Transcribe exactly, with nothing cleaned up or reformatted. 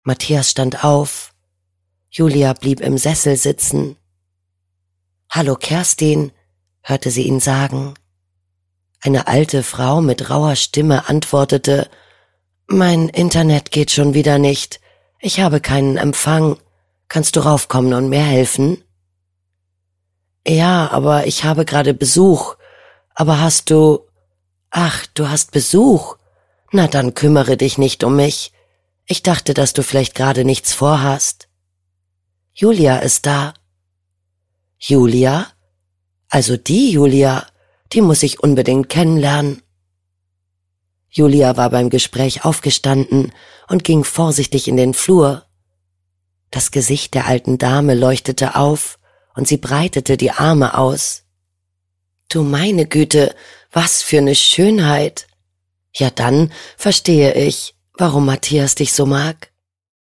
Matthias stand auf. Julia blieb im Sessel sitzen. »Hallo Kerstin«, hörte sie ihn sagen. Eine alte Frau mit rauer Stimme antwortete, »Mein Internet geht schon wieder nicht. Ich habe keinen Empfang. Kannst du raufkommen und mir helfen?« »Ja, aber ich habe gerade Besuch. Aber hast du... Ach, du hast Besuch? Na, dann kümmere dich nicht um mich. Ich dachte, dass du vielleicht gerade nichts vorhast.« »Julia ist da.« »Julia? Also die Julia, die muss ich unbedingt kennenlernen.« Julia war beim Gespräch aufgestanden und ging vorsichtig in den Flur. Das Gesicht der alten Dame leuchtete auf und sie breitete die Arme aus. »Du meine Güte, was für eine Schönheit! Ja, dann verstehe ich, warum Matthias dich so mag.«